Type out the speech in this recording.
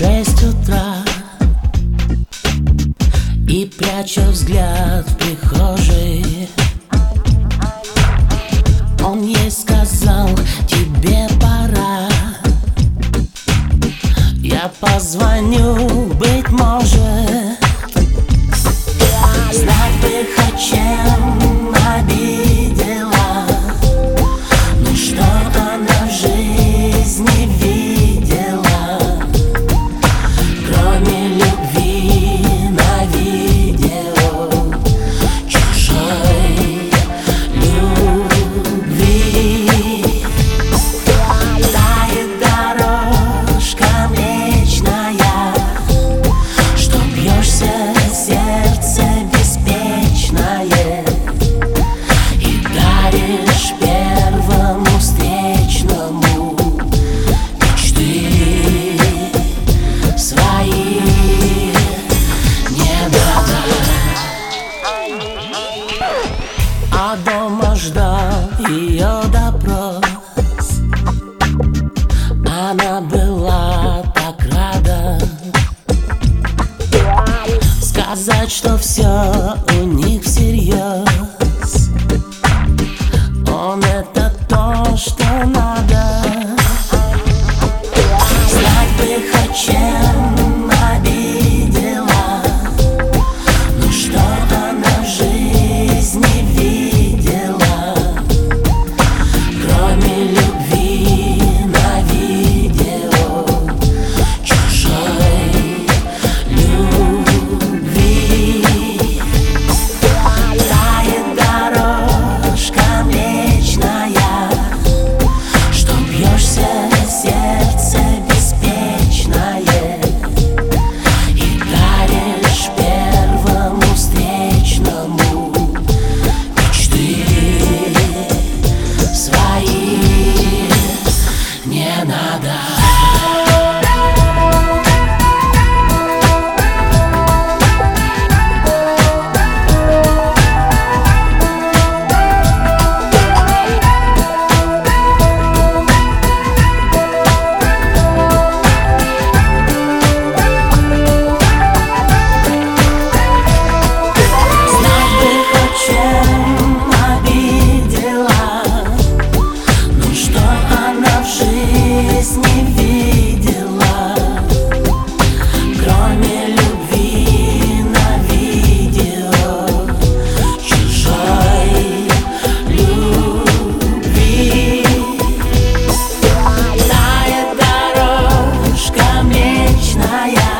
6 утра и пряча взгляд в прихожей, он ей сказал: тебе пора. Я позвоню, быть может. Знать бы хоть чем обидела, но что она в жизни видела, кроме любви на видео, чужой любви. Тает дорожка млечная, что бьешься сердце беспечное, и даришь первому встречному мечты свои. Не надо. А дома ждал ее допрос. Она была так рада сказать, что все у них всерьез. Он — это то, что надо. Знать бы хоть чем обидела, но что она в жизни видела, кроме любви на видео, чужой любви. Тает дорожка млечная, что бьешься сердце беспечное, и даришь первому встречному мечты свои. Не надо. Не видела, кроме любви на видео, чужой любви. Тает дорожка млечная,